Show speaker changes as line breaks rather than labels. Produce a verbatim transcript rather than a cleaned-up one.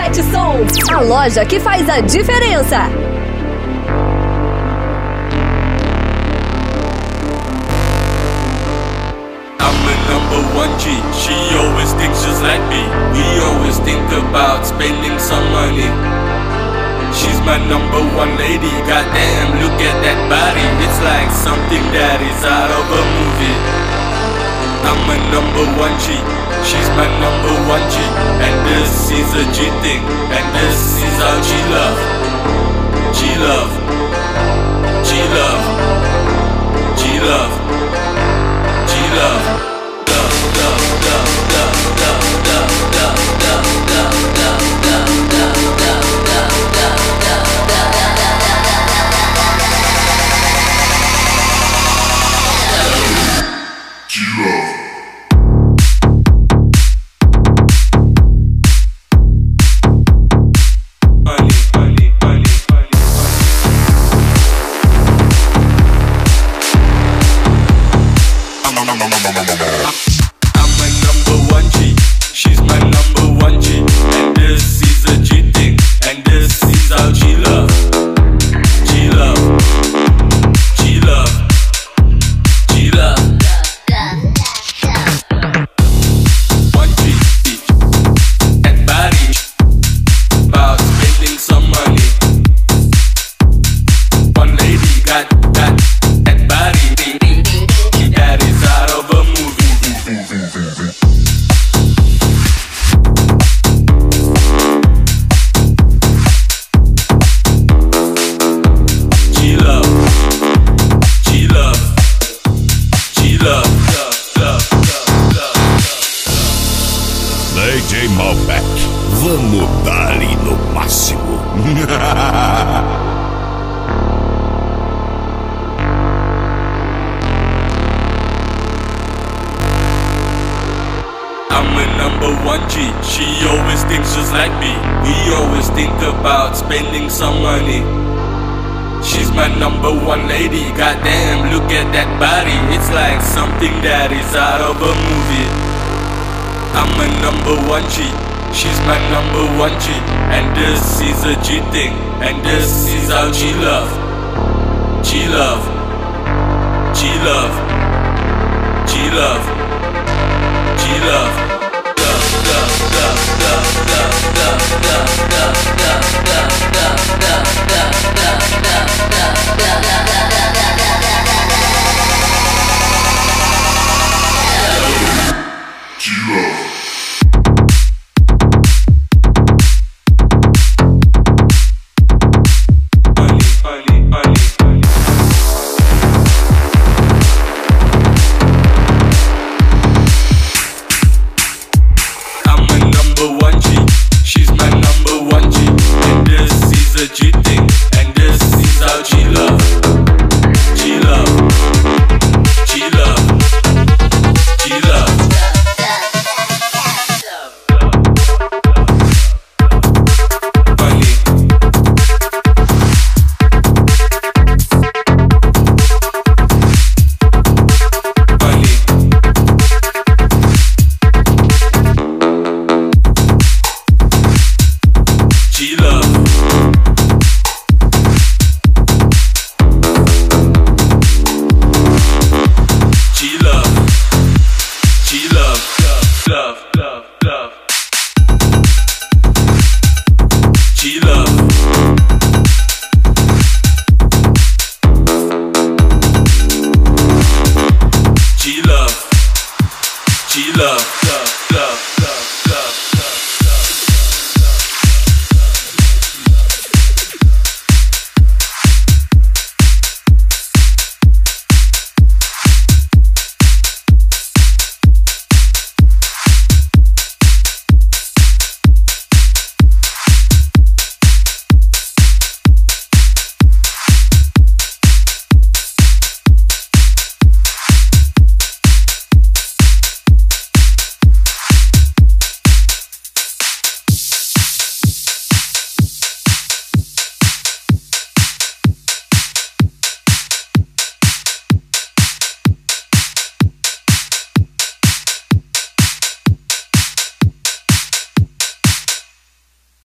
Sete Som, a loja que faz a diferença.
I'm a number one G, she always thinks just like me. We always think about spending some money. She's my number one lady, goddamn, look at that body. It's like something that is out of a movie. I'm a number one G, she's my number one G. And this is a G thing, and this is how G love. G love, G love, G love, G love.
D J Malbec, vamos dar-lhe no máximo.
I'm a number one G, she always thinks just like me. We always think about spending some money. She's my number one lady, goddamn, look at that body. It's like something that is out of a movie. I'm a number one G, she's my number one G. And this is a G thing, and this is how G love. G love, G love, G love, G love.
G love.